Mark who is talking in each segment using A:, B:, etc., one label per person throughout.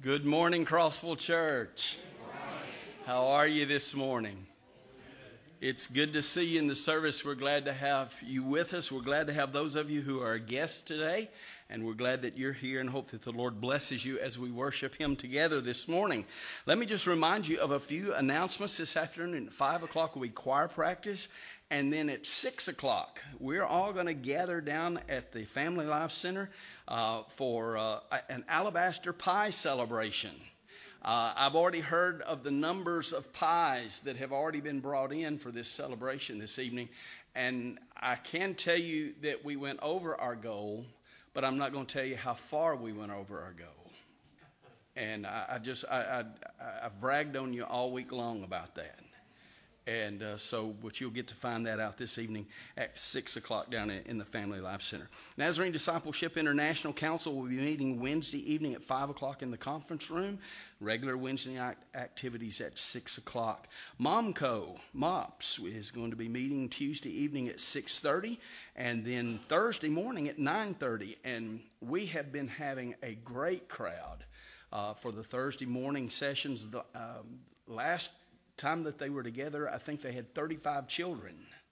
A: Good morning, Crossville Church. How are you this morning? It's good to see you in the service. We're glad to have you with us. We're glad to have those of you who are guests today, and we're glad that you're here and hope that the Lord blesses you as we worship Him together this morning. Let me just remind you of a few announcements this afternoon. At 5 o'clock will be choir practice, and then at 6 o'clock, we're all going to gather down at the Family Life Center for an alabaster pie celebration. I've already heard of the numbers of pies that have already been brought in for this celebration this evening, and I can tell you that we went over our goal, but I'm not going to tell you how far we went over our goal. And I've bragged on you all week long about that. And but you'll get to find that out this evening at 6 o'clock down in the Family Life Center. Nazarene Discipleship International Council will be meeting Wednesday evening at 5 o'clock in the conference room. Regular Wednesday night activities at 6 o'clock. MOPS is going to be meeting Tuesday evening at 6:30 and then Thursday morning at 9:30. And we have been having a great crowd for the Thursday morning sessions. The last time that they were together, I think they had 35 children.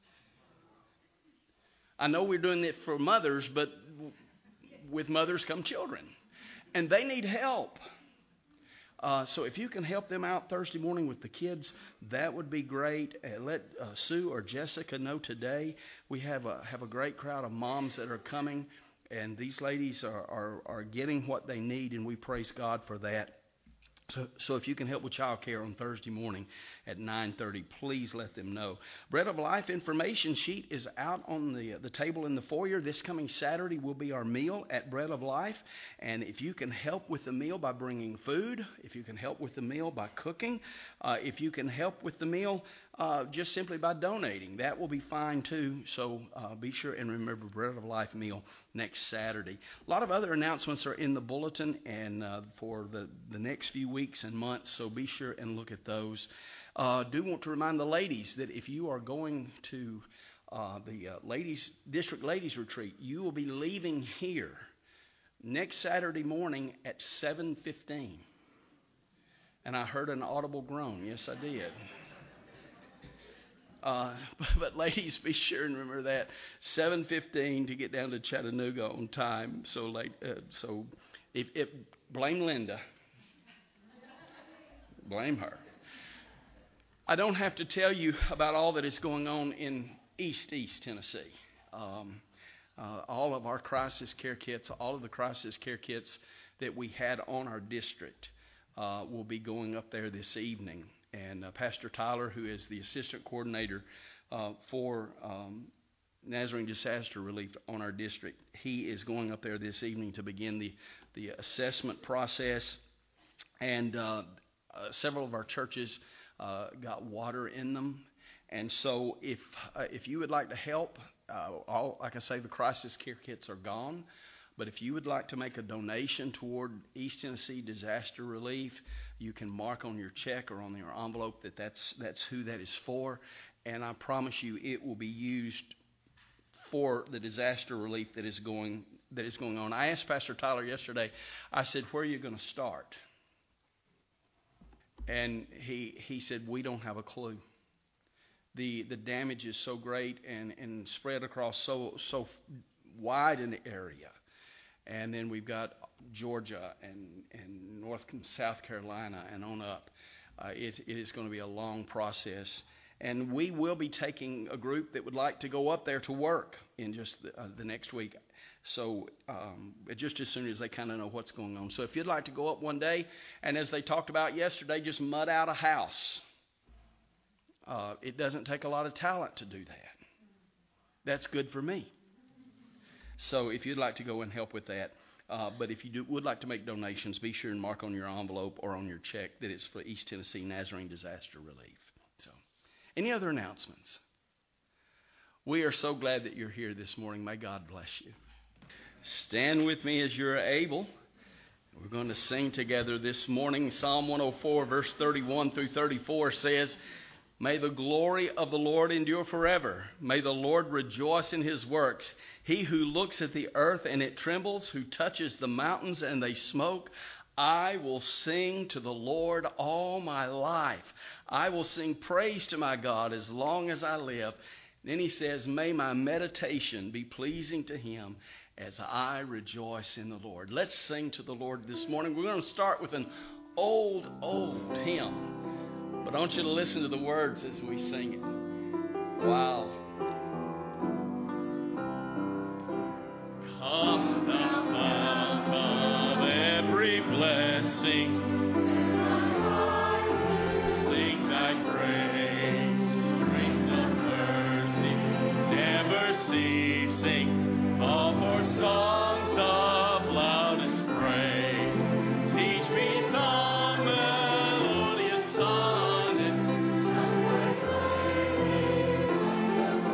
A: I know we're doing it for mothers, but with mothers come children, and they need help. So if you can help them out Thursday morning with the kids, that would be great. Let Sue or Jessica know today. We have a great crowd of moms that are coming, and these ladies are getting what they need, and we praise God for that. So if you can help with child care on Thursday morning at 9:30, please let them know. Bread of Life information sheet is out on the table in the foyer. This coming Saturday will be our meal at Bread of Life. And if you can help with the meal by bringing food, if you can help with the meal by cooking, if you can help with the meal just simply by donating, that will be fine too. So be sure and remember Bread of Life meal next Saturday. A lot of other announcements are in the bulletin and for the next few weeks and months, so be sure and look at those. Do want to remind the ladies that if you are going to the District Ladies Retreat, you will be leaving here next Saturday morning at 7:15. And I heard an audible groan. Yes, I did. But ladies, be sure and remember that 7:15 to get down to Chattanooga on time. So late. So if blame Linda, blame her. I don't have to tell you about all that is going on in East Tennessee. All of our crisis care kits, all of the crisis care kits that we had on our district will be going up there this evening. And Pastor Tyler, who is the assistant coordinator for Nazarene Disaster Relief on our district, he is going up there this evening to begin the assessment process. And several of our churches got water in them. And so if you would like to help, like I say, the crisis care kits are gone. But if you would like to make a donation toward East Tennessee Disaster Relief, you can mark on your check or on your envelope that's who that is for. And I promise you it will be used for the disaster relief that is going on. I asked Pastor Tyler yesterday, I said, where are you going to start? And he said, we don't have a clue. The damage is so great and spread across so wide an area. And then we've got Georgia and North and South Carolina and on up. It is going to be a long process. And we will be taking a group that would like to go up there to work in just the next week. So just as soon as they kind of know what's going on. So if you'd like to go up one day, and as they talked about yesterday, just mud out a house. It doesn't take a lot of talent to do that. That's good for me. So if you'd like to go and help with that, but if you would like to make donations, be sure and mark on your envelope or on your check that it's for East Tennessee Nazarene Disaster Relief. So, any other announcements? We are so glad that you're here this morning. May God bless you. Stand with me as you're able. We're going to sing together this morning. Psalm 104, verse 31 through 34 says, May the glory of the Lord endure forever. May the Lord rejoice in His works. He who looks at the earth and it trembles, who touches the mountains and they smoke. I will sing to the Lord all my life. I will sing praise to my God as long as I live. Then he says, may my meditation be pleasing to him as I rejoice in the Lord. Let's sing to the Lord this morning. We're going to start with an old hymn. But I want you to listen to the words as we sing it. Wow. Come thou fount of every blessing, sing thy praise, streams of mercy, never ceasing, call for songs of loudest praise. Teach me some melodious sonnet,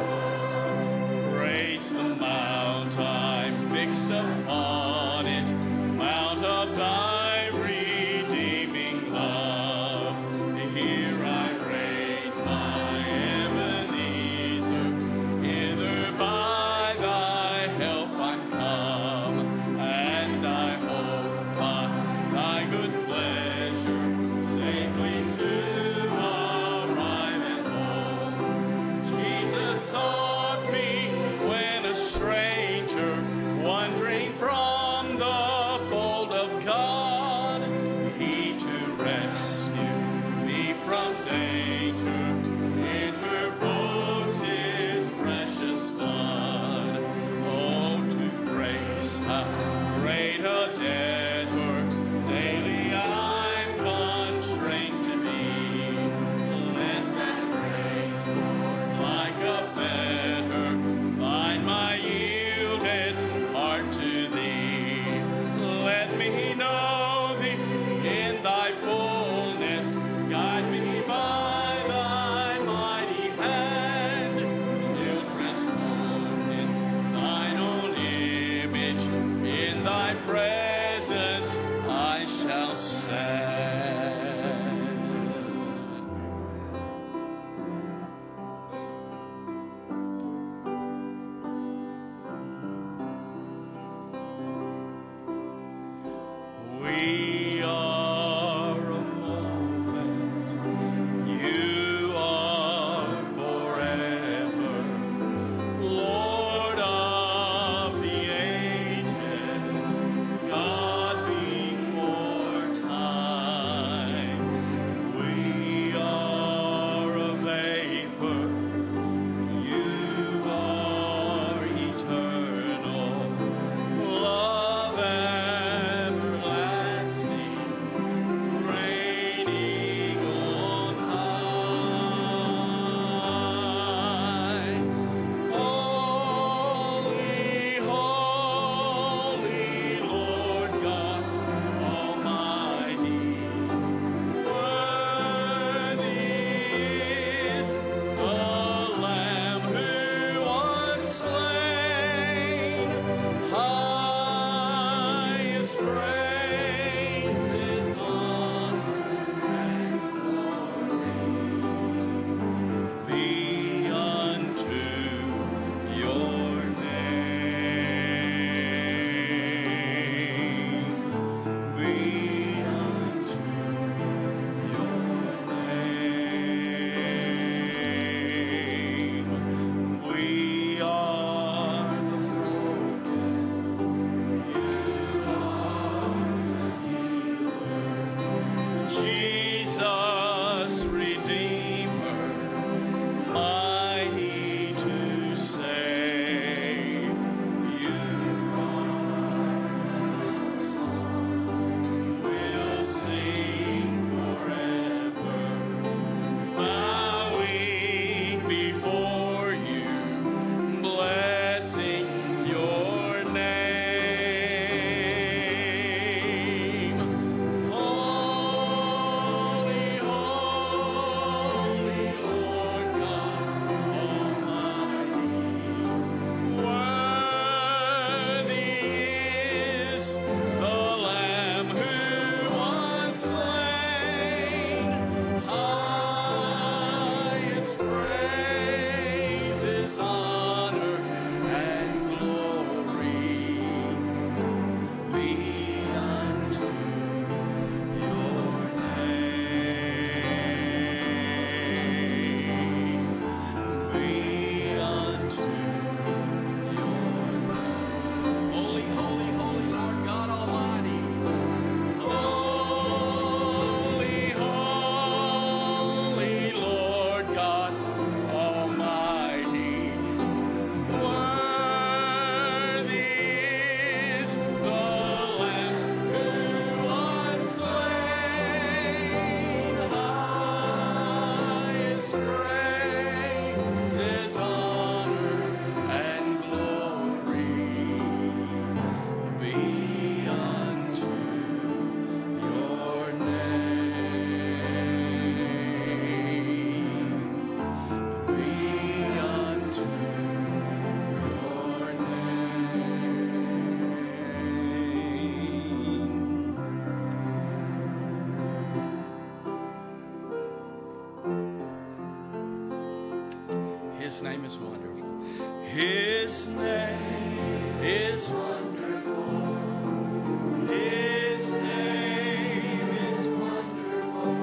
A: His name is wonderful. His name is wonderful. His name is wonderful.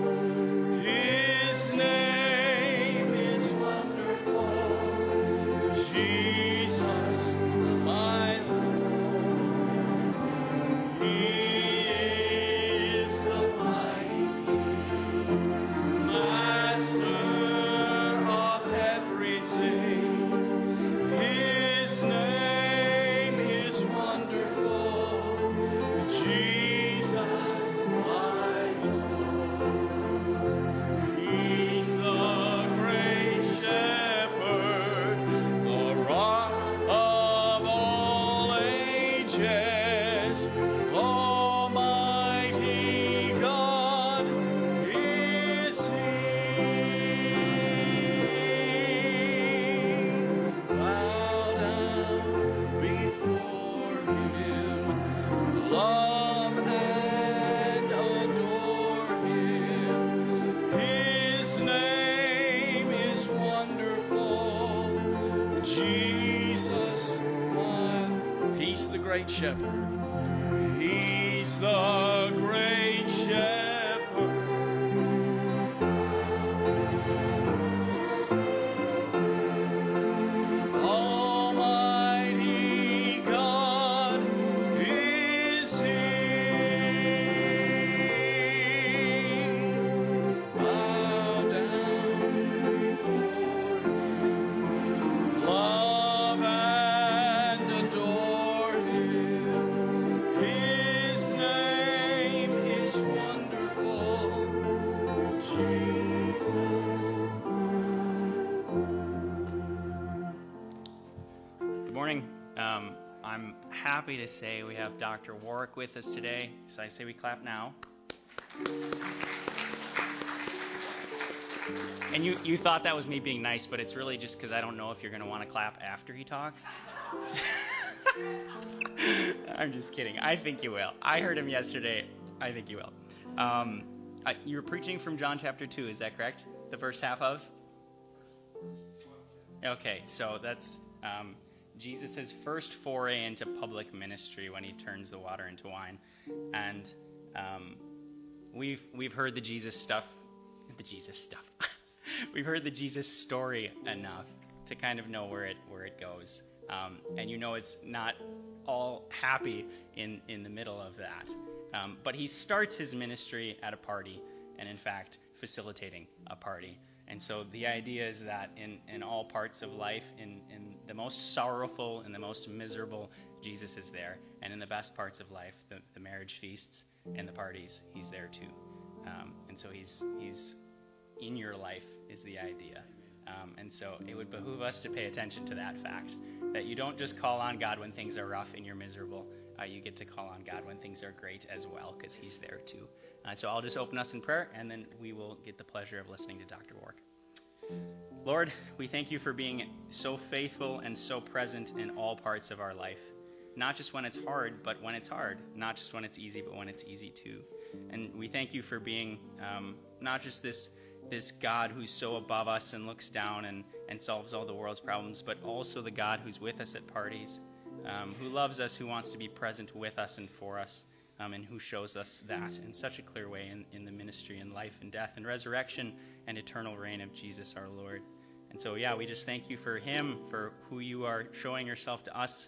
A: His name is wonderful. Jesus, my Lord. He is the mighty King, Master of everything. His name is wonderful. Jesus, my Lord. He's the great shepherd, the rock of all ages. Almighty God is He. Bow down before Him, love and adore Him. His name is wonderful. Jesus, He's the great shepherd. He's the great shepherd. Almighty God is He. Bow down before Him, love and adore Him. His name is wonderful, Jesus.
B: Good morning. I'm happy to say we have Dr. Warwick with us today, so I say we clap now. And you thought that was me being nice, but it's really just because I don't know if you're going to want to clap after he talks. I'm just kidding. I think you will. I heard him yesterday. I think you will. You were preaching from John chapter 2, is that correct? The first half of? Okay, so that's Jesus' first foray into public ministry when he turns the water into wine. And we've heard the Jesus stuff. We've heard the Jesus story enough to kind of know where it goes. And you know it's not all happy in the middle of that. But he starts his ministry at a party, and in fact, facilitating a party. And so the idea is that in all parts of life, in the most sorrowful and the most miserable, Jesus is there. And in the best parts of life, the marriage feasts and the parties, he's there too. And so he's in your life is the idea. And so it would behoove us to pay attention to that fact, that you don't just call on God when things are rough and you're miserable. You get to call on God when things are great as well, because he's there too. So I'll just open us in prayer, and then we will get the pleasure of listening to Dr. Warwick. Lord, we thank you for being so faithful and so present in all parts of our life. Not just when it's hard, but when it's hard. Not just when it's easy, but when it's easy too. And we thank you for being not just this God who's so above us and looks down and solves all the world's problems, but also the God who's with us at parties, who loves us, who wants to be present with us and for us, and who shows us that in such a clear way in the ministry and life and death and resurrection and eternal reign of Jesus our Lord. And so, we just thank you for him, for who you are showing yourself to us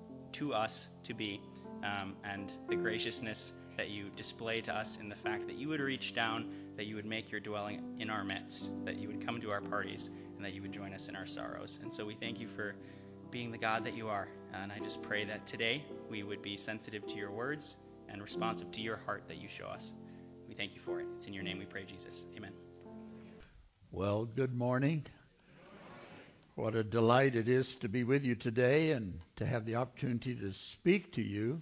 B: to be, and the graciousness that you display to us in the fact that you would reach down, that you would make your dwelling in our midst, that you would come to our parties, and that you would join us in our sorrows. And so we thank you for being the God that you are. And I just pray that today we would be sensitive to your words and responsive to your heart that you show us. We thank you for it. It's in your name we pray, Jesus. Amen.
C: Well, good morning. What a delight it is to be with you today and to have the opportunity to speak to you.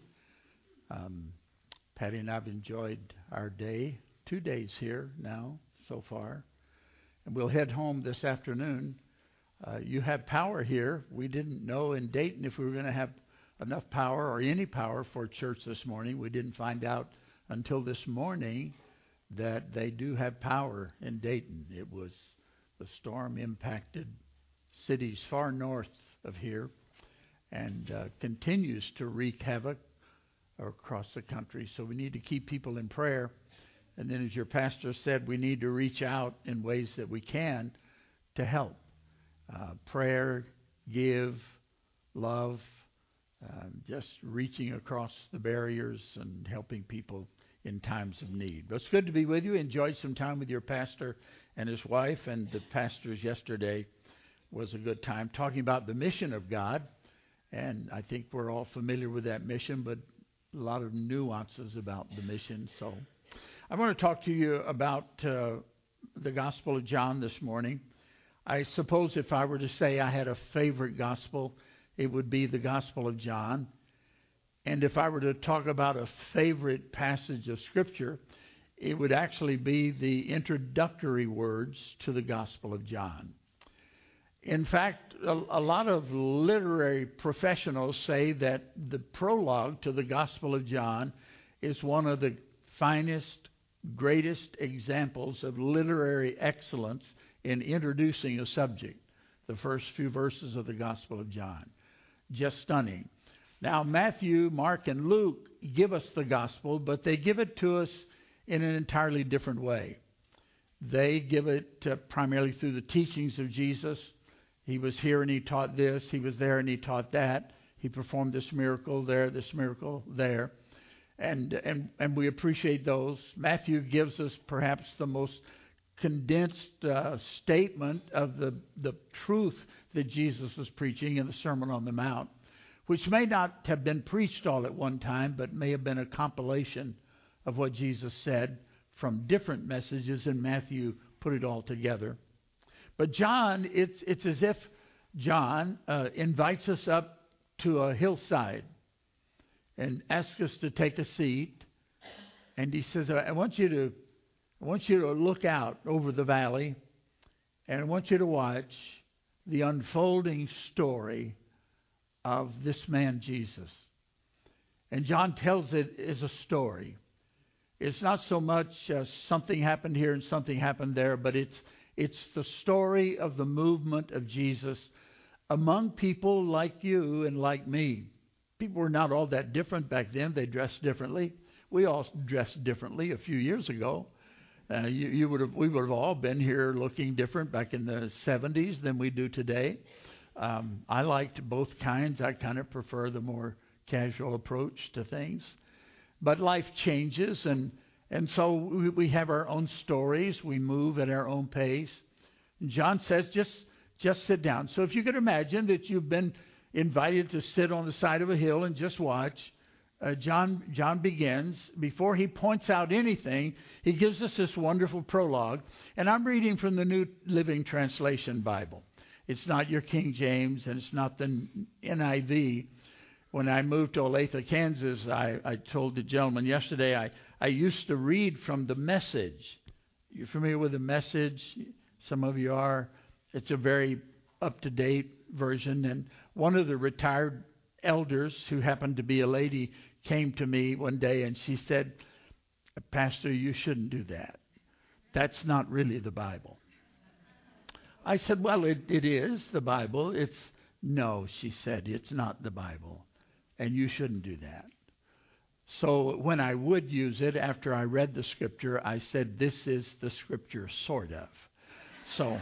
C: Patty and I have enjoyed our day, 2 days here now so far. And we'll head home this afternoon. You have power here. We didn't know in Dayton if we were going to have enough power or any power for church this morning. We didn't find out until this morning that they do have power in Dayton. The storm impacted cities far north of here, and continues to wreak havoc across the country. So we need to keep people in prayer. And then, as your pastor said, we need to reach out in ways that we can to help. Prayer, give, love, just reaching across the barriers and helping people in times of need. But it's good to be with you. Enjoyed some time with your pastor and his wife, and the pastors yesterday was a good time talking about the mission of God. And I think we're all familiar with that mission, but a lot of nuances about the mission. So I want to talk to you about the Gospel of John this morning. I suppose if I were to say I had a favorite gospel, it would be the Gospel of John. And if I were to talk about a favorite passage of Scripture, it would actually be the introductory words to the Gospel of John. In fact, a lot of literary professionals say that the prologue to the Gospel of John is one of the finest, greatest examples of literary excellence in introducing a subject. The first few verses of the Gospel of John. Just stunning. Now, Matthew, Mark, and Luke give us the Gospel, but they give it to us in an entirely different way. They give it primarily through the teachings of Jesus. He was here and he taught this. He was there and he taught that. He performed this miracle there, this miracle there. And we appreciate those. Matthew gives us perhaps the most condensed statement of the truth that Jesus was preaching in the Sermon on the Mount, which may not have been preached all at one time, but may have been a compilation of what Jesus said from different messages, and Matthew put it all together. But John, it's as if John invites us up to a hillside and asks us to take a seat. And he says, I want you to look out over the valley, and I want you to watch the unfolding story of this man, Jesus. And John tells it as a story. It's not so much something happened here and something happened there, but it's the story of the movement of Jesus among people like you and like me. People were not all that different back then. They dressed differently. We all dressed differently a few years ago. We would have all been here looking different back in the 70s than we do today. I liked both kinds. I kind of prefer the more casual approach to things. But life changes, and so we have our own stories. We move at our own pace. And John says, just sit down. So if you could imagine that you've been invited to sit on the side of a hill and just watch, John begins. Before he points out anything, he gives us this wonderful prologue. And I'm reading from the New Living Translation Bible. It's not your King James, and it's not the NIV. When I moved to Olathe, Kansas, I told the gentleman yesterday, I used to read from the Message. You're familiar with the Message? Some of you are. It's a very up-to-date version. And one of the retired elders, who happened to be a lady, came to me one day and she said, Pastor, you shouldn't do that. That's not really the Bible. I said, well, it is the Bible. No, she said, it's not the Bible. And you shouldn't do that. So when I would use it, after I read the Scripture, I said, this is the Scripture, sort of. So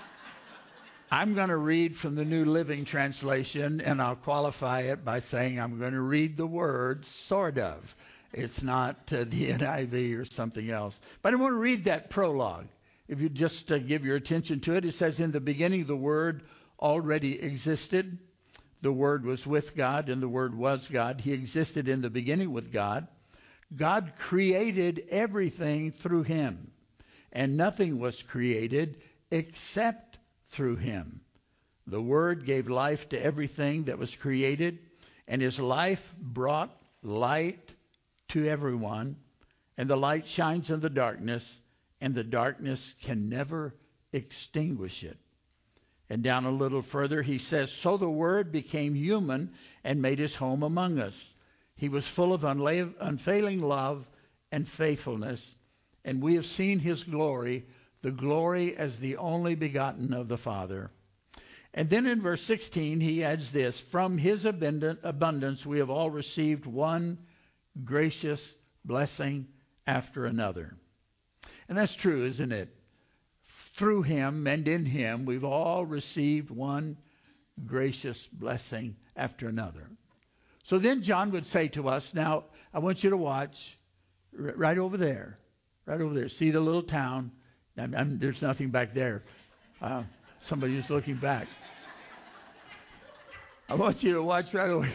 C: I'm going to read from the New Living Translation, and I'll qualify it by saying I'm going to read the word, sort of. It's not the NIV or something else. But I want to read that prologue. If you just give your attention to it, it says, in the beginning the Word already existed. The Word was with God, and the Word was God. He existed in the beginning with God. God created everything through Him, and nothing was created except through Him. The Word gave life to everything that was created, and His life brought light to everyone, and the light shines in the darkness, and the darkness can never extinguish it. And down a little further, he says, so the Word became human and made His home among us. He was full of unfailing love and faithfulness, and we have seen His glory, the glory as the only begotten of the Father. And then in verse 16, he adds this, from his abundance we have all received one gracious blessing after another. And that's true, isn't it? Through him and in him, we've all received one gracious blessing after another. So then John would say to us, now, I want you to watch right over there. Right over there. See the little town? There's nothing back there. Somebody is looking back. I want you to watch right over.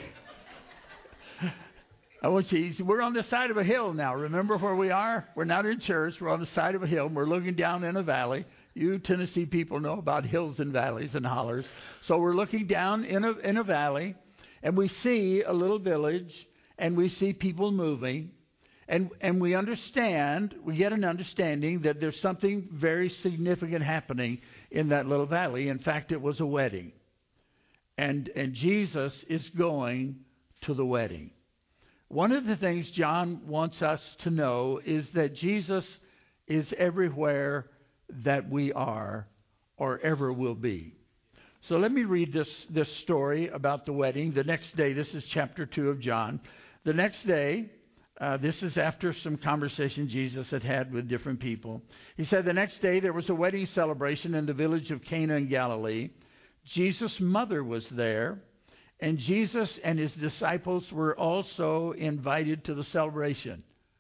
C: We're on the side of a hill now. Remember where we are? We're not in church. We're on the side of a hill. We're looking down in a valley. You Tennessee people know about hills and valleys and hollers. So we're looking down in a valley, and we see a little village, and we see people moving. And we get an understanding that there's something very significant happening in that little valley. In fact, it was a wedding. And Jesus is going to the wedding. One of the things John wants us to know is that Jesus is everywhere that we are or ever will be. So let me read this story about the wedding. The next day, this is chapter 2 of John. The next day, this is after some conversation Jesus had with different people. He said, the next day there was a wedding celebration in the village of Cana in Galilee. Jesus' mother was there, and Jesus and his disciples were also invited to the celebration.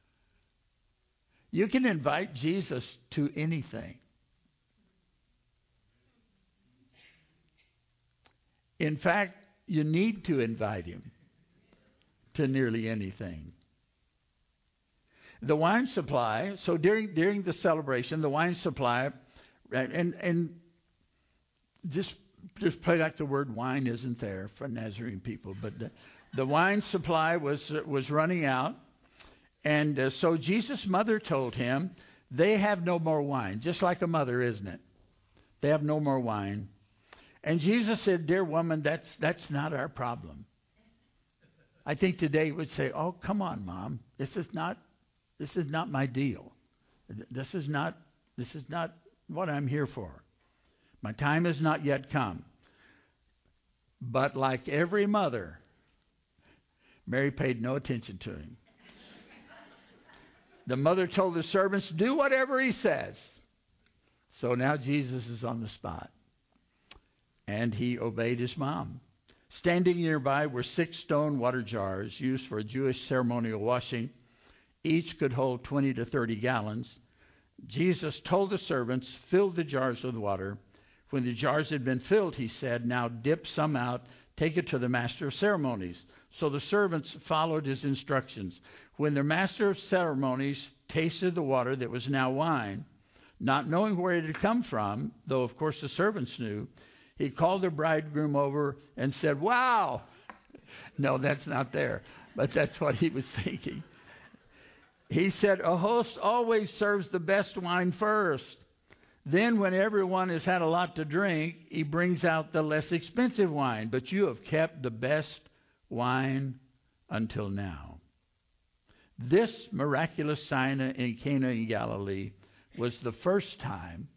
C: You can invite Jesus to anything. In fact, you need to invite him to nearly anything. The wine supply, so during the celebration, the wine supply, and just play like the word wine isn't there for Nazarene people, but the wine supply was running out, and so Jesus' mother told him, they have no more wine, just like a mother, isn't it? They have no more wine. And Jesus said, dear woman, that's not our problem. I think today would say, oh, come on, Mom, this is not my deal. This is not what I'm here for. My time has not yet come. But like every mother, Mary paid no attention to him. The mother told the servants, do whatever he says. So now Jesus is on the spot. And he obeyed his mom. Standing nearby were 6 stone water jars used for Jewish ceremonial washing. Each could hold 20 to 30 gallons. Jesus told the servants, fill the jars with water. When the jars had been filled, he said, now dip some out, take it to the master of ceremonies. So the servants followed his instructions. When the master of ceremonies tasted the water that was now wine, not knowing where it had come from, though of course the servants knew, he called the bridegroom over and said, wow. No, that's not there, but that's what he was thinking. He said, a host always serves the best wine first. Then when everyone has had a lot to drink, he brings out the less expensive wine. But you have kept the best wine until now. This miraculous sign in Cana in Galilee was the first time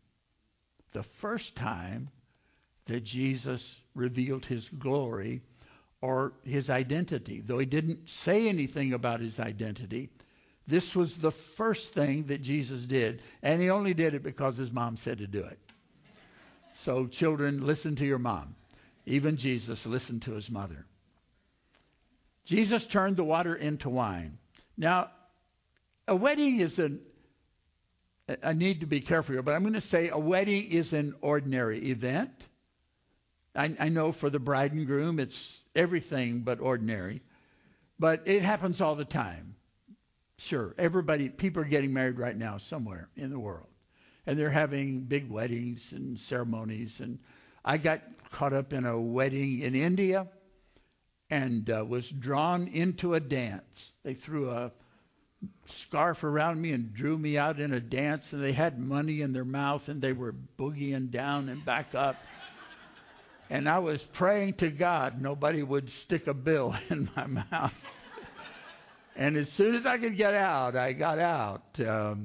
C: that Jesus revealed his glory or his identity. Though he didn't say anything about his identity, this was the first thing that Jesus did, and he only did it because his mom said to do it. So children, listen to your mom. Even Jesus listened to his mother. Jesus turned the water into wine. Now, a wedding is I need to be careful here, but I'm going to say a wedding is an ordinary event. I know for the bride and groom, it's everything but ordinary. But it happens all the time. Sure, people are getting married right now somewhere in the world. And they're having big weddings and ceremonies. And I got caught up in a wedding in India and was drawn into a dance. They threw a scarf around me and drew me out in a dance. And they had money in their mouth and they were boogieing down and back up. And I was praying to God nobody would stick a bill in my mouth. And as soon as I could get out, I got out.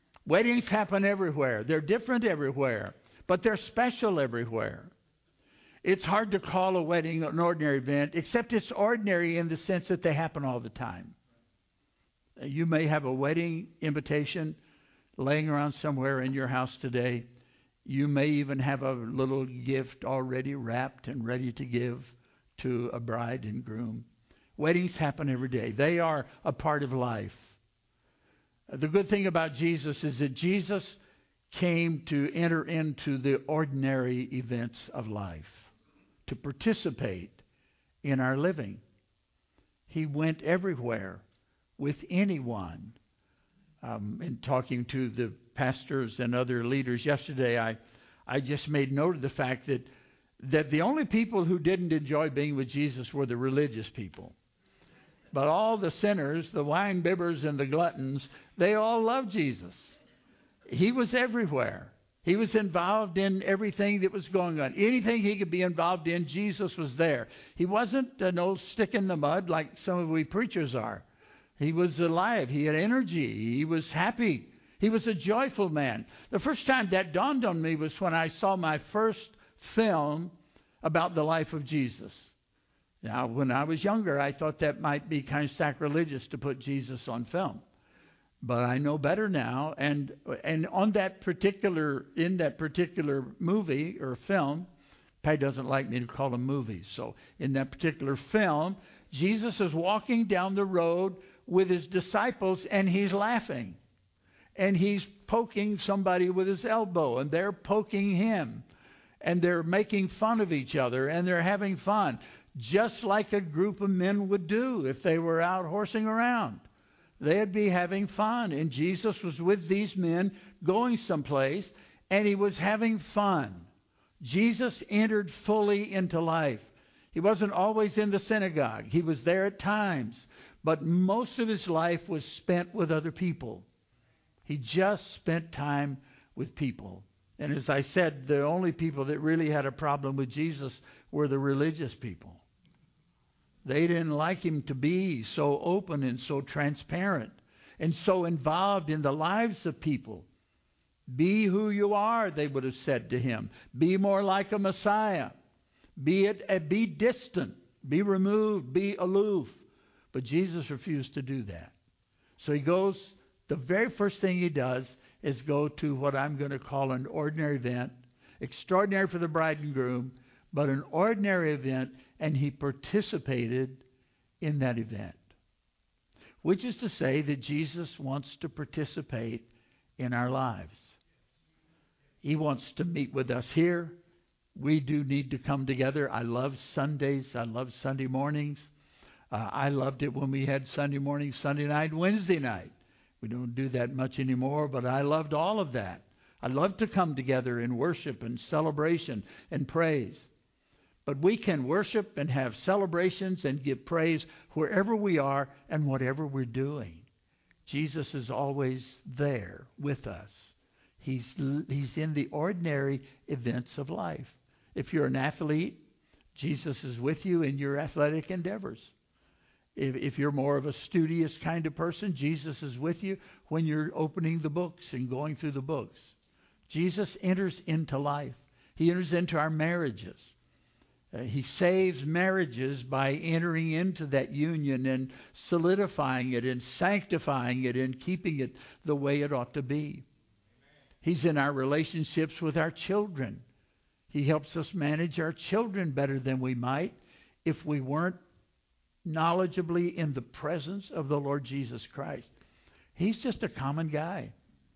C: Weddings happen everywhere. They're different everywhere, but they're special everywhere. It's hard to call a wedding an ordinary event, except it's ordinary in the sense that they happen all the time. You may have a wedding invitation laying around somewhere in your house today. You may even have a little gift already wrapped and ready to give to a bride and groom. Weddings happen every day. They are a part of life. The good thing about Jesus is that Jesus came to enter into the ordinary events of life, to participate in our living. He went everywhere with anyone. In talking to the pastors and other leaders yesterday, I just made note of the fact that the only people who didn't enjoy being with Jesus were the religious people. But all the sinners, the wine bibbers and the gluttons, they all loved Jesus. He was everywhere. He was involved in everything that was going on. Anything he could be involved in, Jesus was there. He wasn't an old stick in the mud like some of we preachers are. He was alive. He had energy. He was happy. He was a joyful man. The first time that dawned on me was when I saw my first film about the life of Jesus. Now, when I was younger, I thought that might be kind of sacrilegious to put Jesus on film. But I know better now. And on that particular movie or film, Patty doesn't like me to call them movies. So in that particular film, Jesus is walking down the road with his disciples, and he's laughing. And he's poking somebody with his elbow, and they're poking him. And they're making fun of each other, and they're having fun, just like a group of men would do if they were out horsing around. They'd be having fun. And Jesus was with these men going someplace, and he was having fun. Jesus entered fully into life. He wasn't always in the synagogue. He was there at times. But most of his life was spent with other people. He just spent time with people. And as I said, the only people that really had a problem with Jesus were the religious people. They didn't like him to be so open and so transparent and so involved in the lives of people. Be who you are, they would have said to him. Be more like a Messiah. Be distant. Be removed. Be aloof. But Jesus refused to do that. So he goes, the very first thing he does is go to what I'm going to call an ordinary event, extraordinary for the bride and groom, but an ordinary event, and he participated in that event. Which is to say that Jesus wants to participate in our lives. He wants to meet with us here. We do need to come together. I love Sundays. I love Sunday mornings. I loved it when we had Sunday morning, Sunday night, Wednesday night. We don't do that much anymore, but I loved all of that. I love to come together in worship and celebration and praise. But we can worship and have celebrations and give praise wherever we are and whatever we're doing. Jesus is always there with us. He's in the ordinary events of life. If you're an athlete, Jesus is with you in your athletic endeavors. If you're more of a studious kind of person, Jesus is with you when you're opening the books and going through the books. Jesus enters into life. He enters into our marriages. He saves marriages by entering into that union and solidifying it and sanctifying it and keeping it the way it ought to be. He's in our relationships with our children. He helps us manage our children better than we might if we weren't knowledgeably in the presence of the Lord Jesus Christ. He's just a common guy.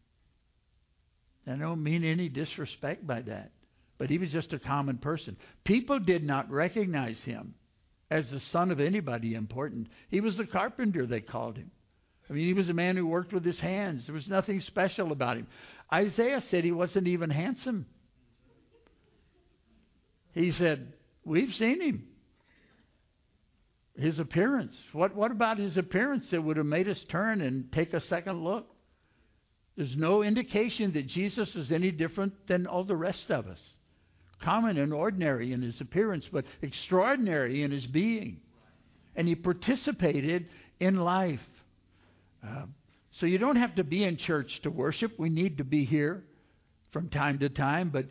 C: I don't mean any disrespect by that, but he was just a common person. People did not recognize him as the son of anybody important. He was the carpenter, they called him. I mean, he was a man who worked with his hands. There was nothing special about him. Isaiah said he wasn't even handsome. He said, we've seen him. His appearance. What about his appearance that would have made us turn and take a second look? There's no indication that Jesus is any different than all the rest of us. Common and ordinary in his appearance, but extraordinary in his being. And he participated in life. So you don't have to be in church to worship. We need to be here from time to time, but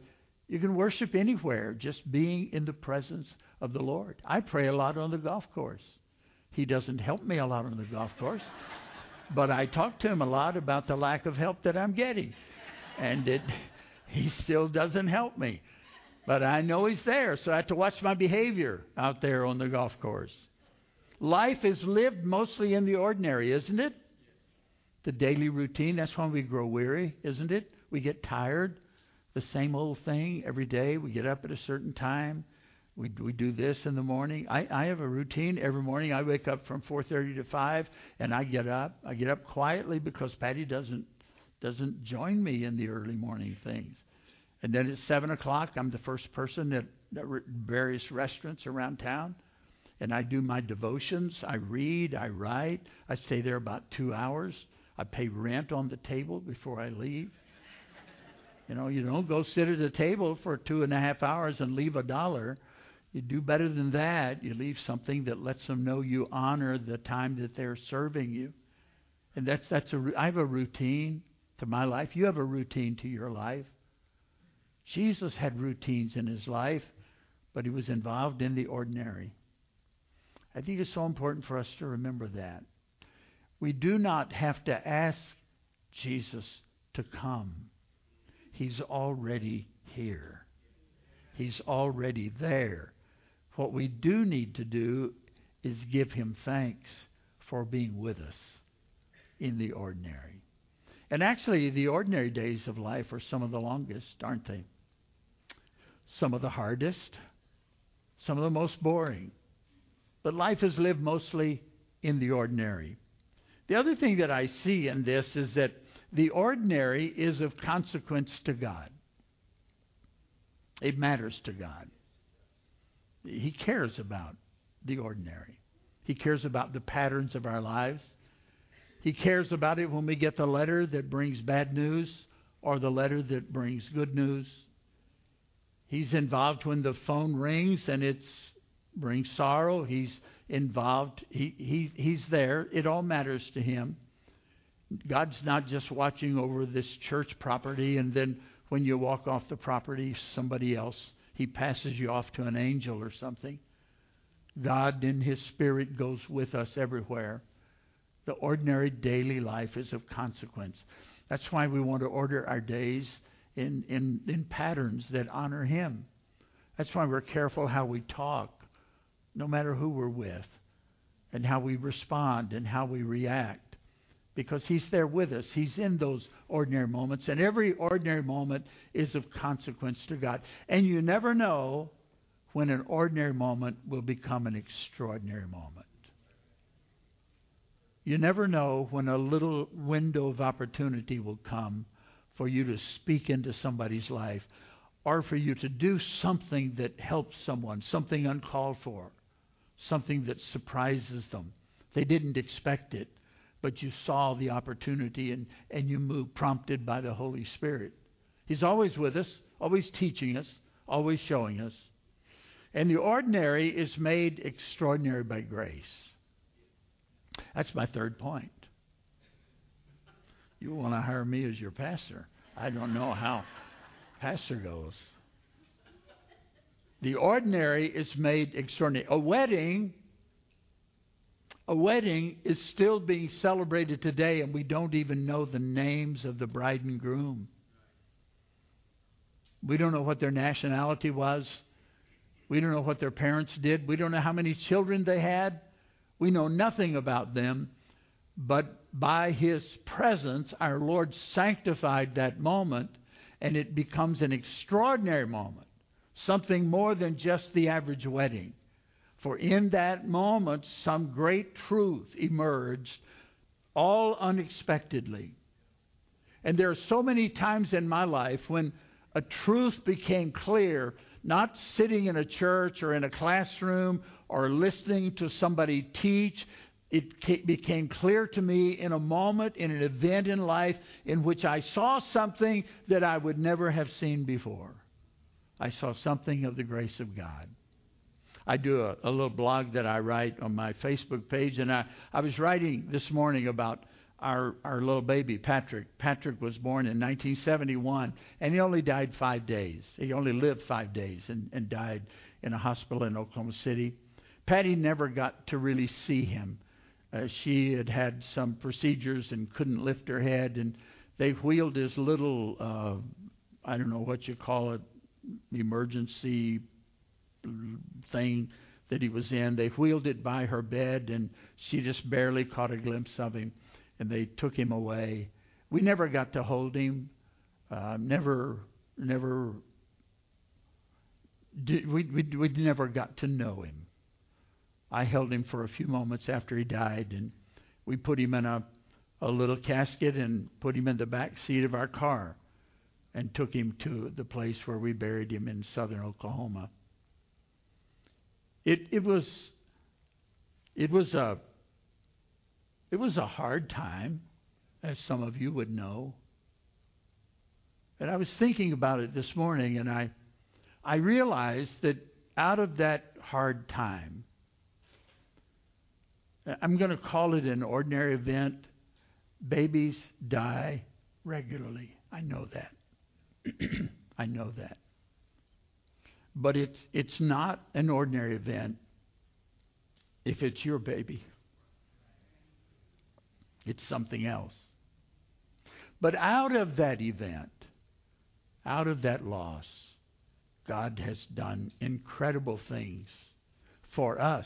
C: You can worship anywhere, just being in the presence of the Lord. I pray a lot on the golf course. He doesn't help me a lot on the golf course, but I talk to him a lot about the lack of help that I'm getting. And he still doesn't help me. But I know he's there, so I have to watch my behavior out there on the golf course. Life is lived mostly in the ordinary, isn't it? The daily routine, that's when we grow weary, isn't it? We get tired. The same old thing every day. We get up at a certain time. We do this in the morning. I have a routine every morning. I wake up from 4:30 to 5, and I get up. I get up quietly because Patty doesn't join me in the early morning things. And then at 7 o'clock, I'm the first person at various restaurants around town. And I do my devotions. I read. I write. I stay there about 2 hours. I pay rent on the table before I leave. You know, you don't go sit at a table for 2.5 hours and leave $1. You do better than that. You leave something that lets them know you honor the time that they're serving you. And I have a routine to my life. You have a routine to your life. Jesus had routines in his life, but he was involved in the ordinary. I think it's so important for us to remember that. We do not have to ask Jesus to come. He's already here. He's already there. What we do need to do is give him thanks for being with us in the ordinary. And actually, the ordinary days of life are some of the longest, aren't they? Some of the hardest, some of the most boring. But life is lived mostly in the ordinary. The other thing that I see in this is that the ordinary is of consequence to God. It matters to God. He cares about the ordinary. He cares about the patterns of our lives. He cares about it when we get the letter that brings bad news or the letter that brings good news. He's involved when the phone rings and it brings sorrow. He's involved. He's there. It all matters to him. God's not just watching over this church property and then when you walk off the property, somebody else, he passes you off to an angel or something. God in his Spirit goes with us everywhere. The ordinary daily life is of consequence. That's why we want to order our days in patterns that honor him. That's why we're careful how we talk, no matter who we're with, and how we respond and how we react. Because he's there with us. He's in those ordinary moments. And every ordinary moment is of consequence to God. And you never know when an ordinary moment will become an extraordinary moment. You never know when a little window of opportunity will come for you to speak into somebody's life or for you to do something that helps someone, something uncalled for, something that surprises them. They didn't expect it. But you saw the opportunity and you moved prompted by the Holy Spirit. He's always with us, always teaching us, always showing us. And the ordinary is made extraordinary by grace. That's my third point. You want to hire me as your pastor. I don't know how pastor goes. The ordinary is made extraordinary. A wedding is still being celebrated today, and we don't even know the names of the bride and groom. We don't know what their nationality was. We don't know what their parents did. We don't know how many children they had. We know nothing about them. But by his presence, our Lord sanctified that moment, and it becomes an extraordinary moment, something more than just the average wedding. For in that moment, some great truth emerged, all unexpectedly. And there are so many times in my life when a truth became clear, not sitting in a church or in a classroom or listening to somebody teach. It became clear to me in a moment, in an event in life, in which I saw something that I would never have seen before. I saw something of the grace of God. I do a little blog that I write on my Facebook page, and I was writing this morning about our little baby, Patrick. Patrick was born in 1971, and he only died 5 days. He only lived 5 days and died in a hospital in Oklahoma City. Patty never got to really see him. She had had some procedures and couldn't lift her head, and they wheeled his little, I don't know what you call it, emergency thing that he was in. They wheeled it by her bed, and she just barely caught a glimpse of him, and they took him away. We never got to hold him. We never got to know him. I held him for a few moments after he died, and we put him in a little casket and put him in the back seat of our car and took him to the place where we buried him in southern Oklahoma. It was a hard time, as some of you would know. And I was thinking about it this morning, and I realized that out of that hard time, I'm going to call it an ordinary event. Babies die regularly. I know that. I know that. But it's not an ordinary event if it's your baby. It's something else. But out of that event, out of that loss, God has done incredible things for us.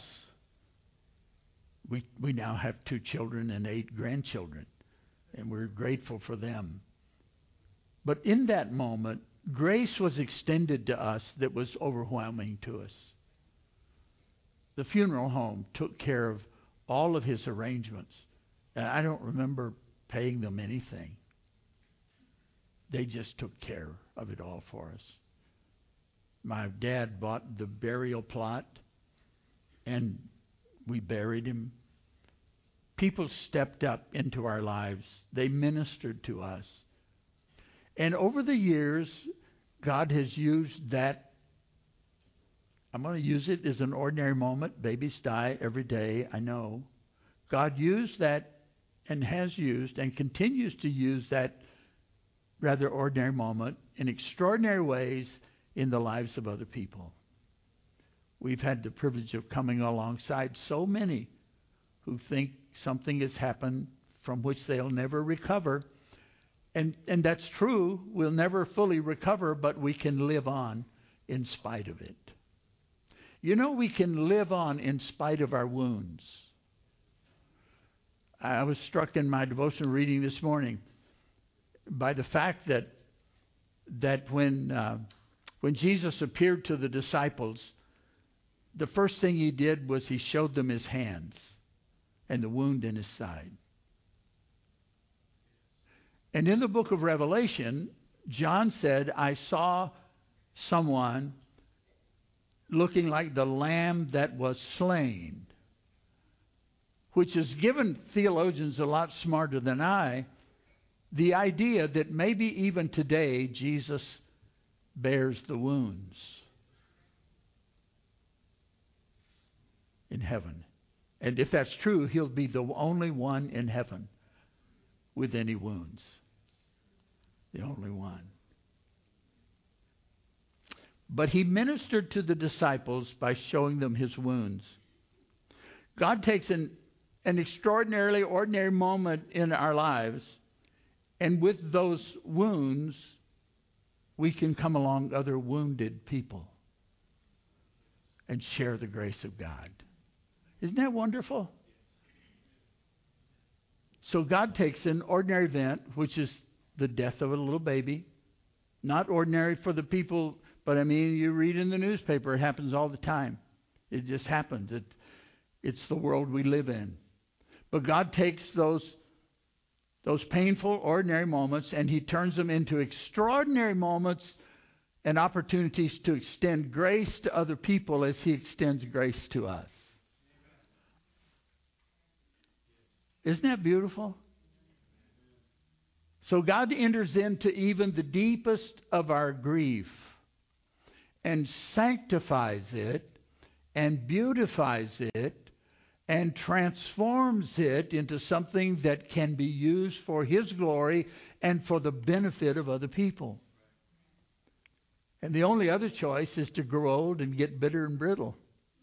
C: We now have 2 children and 8 grandchildren, and we're grateful for them. But in that moment, grace was extended to us that was overwhelming to us. The funeral home took care of all of his arrangements, and I don't remember paying them anything. They just took care of it all for us. My dad bought the burial plot, and we buried him. People stepped up into our lives. They ministered to us. And over the years, God has used that. I'm going to use it as an ordinary moment. Babies die every day, I know. God used that and has used and continues to use that rather ordinary moment in extraordinary ways in the lives of other people. We've had the privilege of coming alongside so many who think something has happened from which they'll never recover. And that's true. We'll never fully recover, but we can live on in spite of it. You know, we can live on in spite of our wounds. I was struck in my devotional reading this morning by the fact that when Jesus appeared to the disciples, the first thing he did was he showed them his hands and the wound in his side. And in the book of Revelation, John said, I saw someone looking like the lamb that was slain, which has given theologians a lot smarter than I the idea that maybe even today Jesus bears the wounds in heaven. And if that's true, he'll be the only one in heaven with any wounds. The only one. But he ministered to the disciples by showing them his wounds. God takes an extraordinarily ordinary moment in our lives, and with those wounds, we can come along other wounded people and share the grace of God. Isn't that wonderful? So God takes an ordinary event, which is the death of a little baby. Not ordinary for the people, but I mean, you read in the newspaper, it happens all the time. It just happens. It's the world we live in. But God takes those painful, ordinary moments, and he turns them into extraordinary moments and opportunities to extend grace to other people as he extends grace to us. Isn't that beautiful? So God enters into even the deepest of our grief and sanctifies it and beautifies it and transforms it into something that can be used for His glory and for the benefit of other people. And the only other choice is to grow old and get bitter and brittle.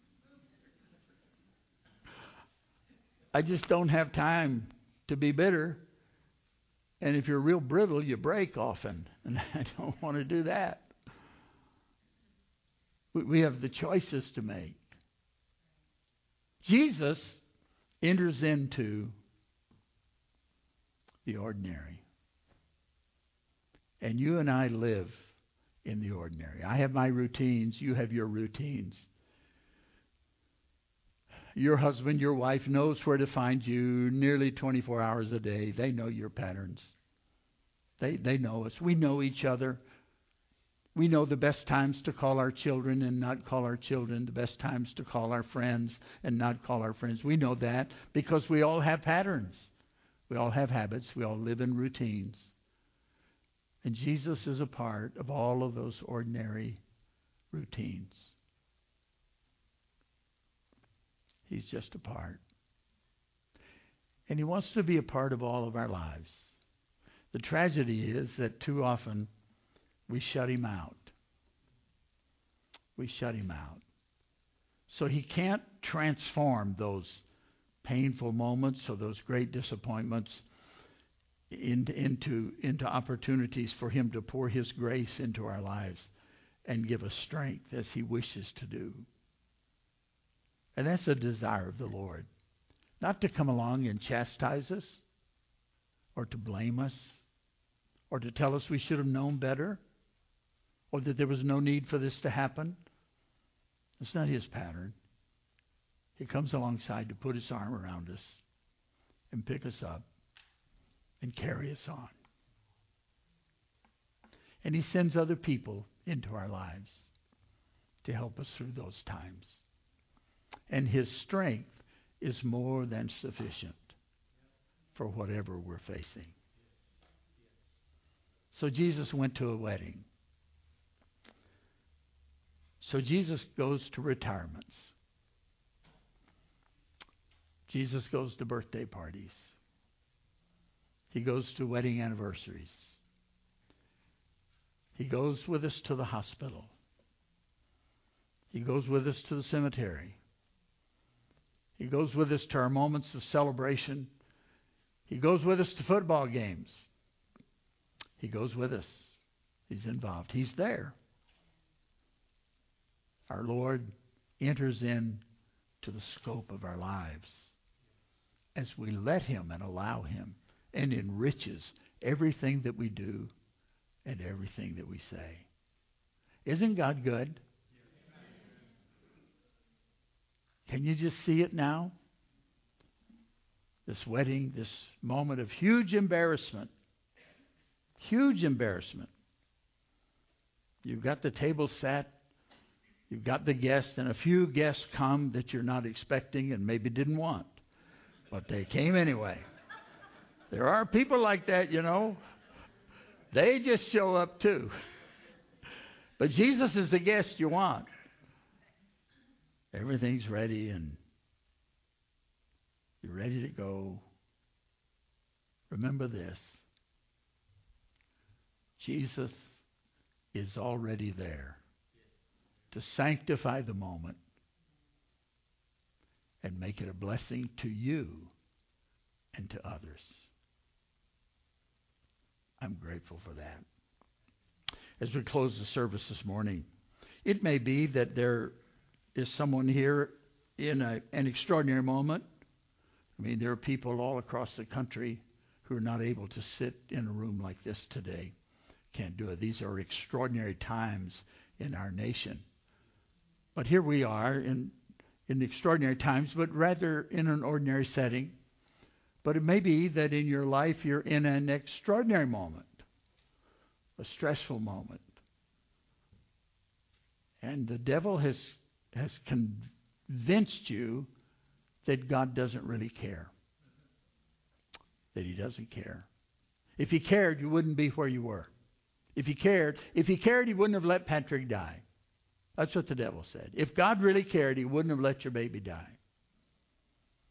C: I just don't have time to be bitter. And if you're real brittle, you break often. And I don't want to do that. We have the choices to make. Jesus enters into the ordinary. And you and I live in the ordinary. I have my routines. You have your routines. Your husband, your wife knows where to find you nearly 24 hours a day. They know your patterns. They know us. We know each other. We know the best times to call our children and not call our children, the best times to call our friends and not call our friends. We know that because we all have patterns. We all have habits. We all live in routines. And Jesus is a part of all of those ordinary routines. He's just a part. And He wants to be a part of all of our lives. The tragedy is that too often we shut Him out. We shut Him out. So He can't transform those painful moments or those great disappointments into opportunities for Him to pour His grace into our lives and give us strength as He wishes to do. And that's the desire of the Lord. Not to come along and chastise us or to blame us or to tell us we should have known better or that there was no need for this to happen. It's not His pattern. He comes alongside to put His arm around us and pick us up and carry us on. And He sends other people into our lives to help us through those times. And His strength is more than sufficient for whatever we're facing. So Jesus went to a wedding. So Jesus goes to retirements. Jesus goes to birthday parties. He goes to wedding anniversaries. He goes with us to the hospital. He goes with us to the cemetery. He goes with us to our moments of celebration. He goes with us to football games. He goes with us. He's involved. He's there. Our Lord enters in to the scope of our lives as we let Him and allow Him, and enriches everything that we do and everything that we say. Isn't God good? Can you just see it now? This wedding, this moment of huge embarrassment. Huge embarrassment. You've got the table set. You've got the guests, and a few guests come that you're not expecting and maybe didn't want. But they came anyway. There are people like that, you know. They just show up too. But Jesus is the guest you want. Everything's ready and you're ready to go. Remember this. Jesus is already there to sanctify the moment and make it a blessing to you and to others. I'm grateful for that. As we close the service this morning, it may be that there is someone here in an extraordinary moment. I mean, there are people all across the country who are not able to sit in a room like this today. Can't do it. These are extraordinary times in our nation. But here we are in extraordinary times, but rather in an ordinary setting. But it may be that in your life you're in an extraordinary moment, a stressful moment. And the devil has convinced you that God doesn't really care. That He doesn't care. If He cared, you wouldn't be where you were. If He cared, He wouldn't have let Patrick die. That's what the devil said. If God really cared, He wouldn't have let your baby die.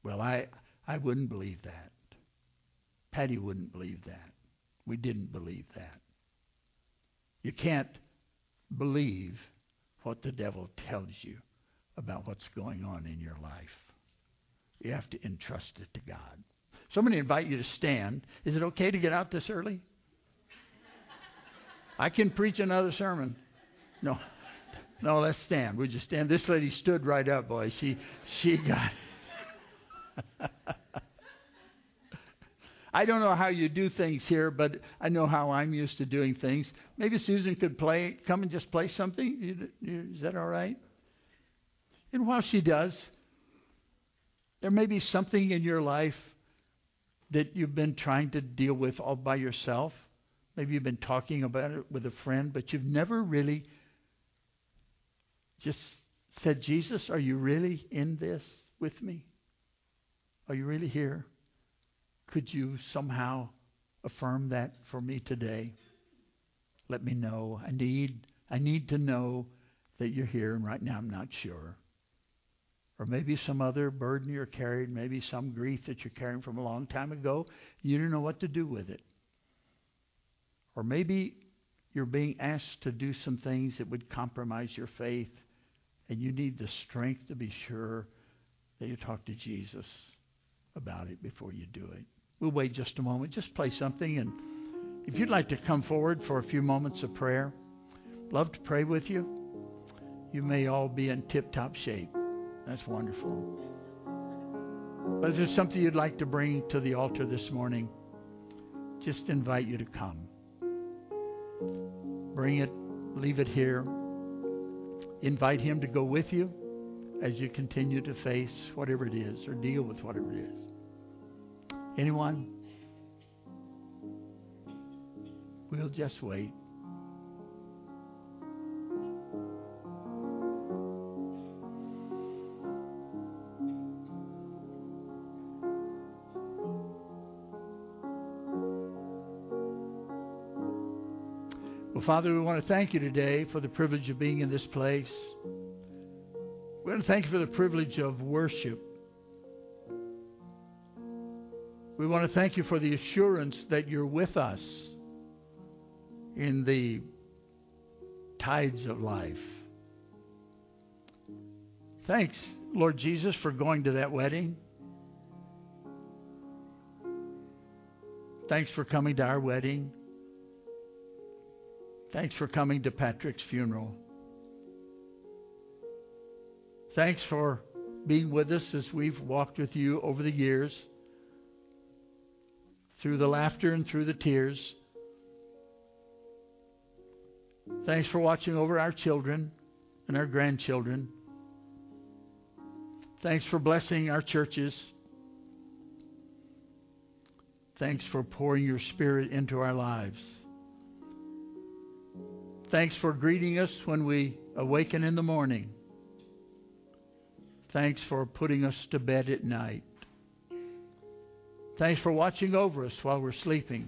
C: Well, I wouldn't believe that. Patty wouldn't believe that. We didn't believe that. You can't believe what the devil tells you about what's going on in your life. You have to entrust it to God. So I'm going to invite you to stand. Is it okay to get out this early? I can preach another sermon. No, let's stand. Would you stand? This lady stood right up, boy. She got I don't know how you do things here, but I know how I'm used to doing things. Maybe Susan could come and just play something. Is that all right? And while she does, there may be something in your life that you've been trying to deal with all by yourself. Maybe you've been talking about it with a friend, but you've never really just said, Jesus, are you really in this with me? Are you really here? Could you somehow affirm that for me today? Let me know. I need to know that you're here, and right now I'm not sure. Or maybe some other burden you're carrying, maybe some grief that you're carrying from a long time ago. You don't know what to do with it. Or maybe you're being asked to do some things that would compromise your faith, and you need the strength to be sure that you talk to Jesus about it before you do it. We'll wait just a moment. Just play something, and if you'd like to come forward for a few moments of prayer, love to pray with you. You may all be in tip-top shape. That's wonderful. But if there's something you'd like to bring to the altar this morning, just invite you to come. Bring it, leave it here. Invite Him to go with you as you continue to face whatever it is or deal with whatever it is. Anyone? We'll just wait. Well, Father, we want to thank you today for the privilege of being in this place. We want to thank you for the privilege of worship. We want to thank you for the assurance that you're with us in the tides of life. Thanks, Lord Jesus, for going to that wedding. Thanks for coming to our wedding. Thanks for coming to Patrick's funeral. Thanks for being with us as we've walked with you over the years, through the laughter and through the tears. Thanks for watching over our children and our grandchildren. Thanks for blessing our churches. Thanks for pouring your Spirit into our lives. Thanks for greeting us when we awaken in the morning. Thanks for putting us to bed at night. Thanks for watching over us while we're sleeping.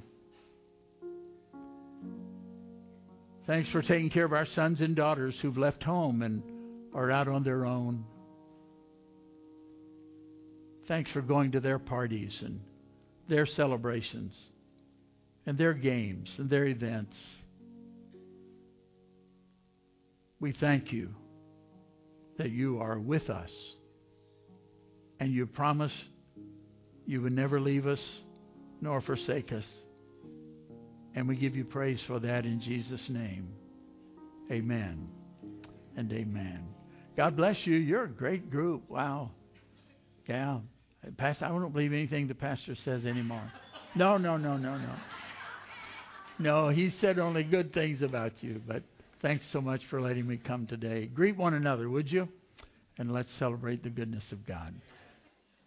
C: Thanks for taking care of our sons and daughters who've left home and are out on their own. Thanks for going to their parties and their celebrations and their games and their events. We thank you that you are with us, and you promise you would never leave us nor forsake us. And we give you praise for that in Jesus' name. Amen and amen. God bless you. You're a great group. Wow. Yeah. Pastor, I don't believe anything the pastor says anymore. No. No, he said only good things about you. But thanks so much for letting me come today. Greet one another, would you? And let's celebrate the goodness of God.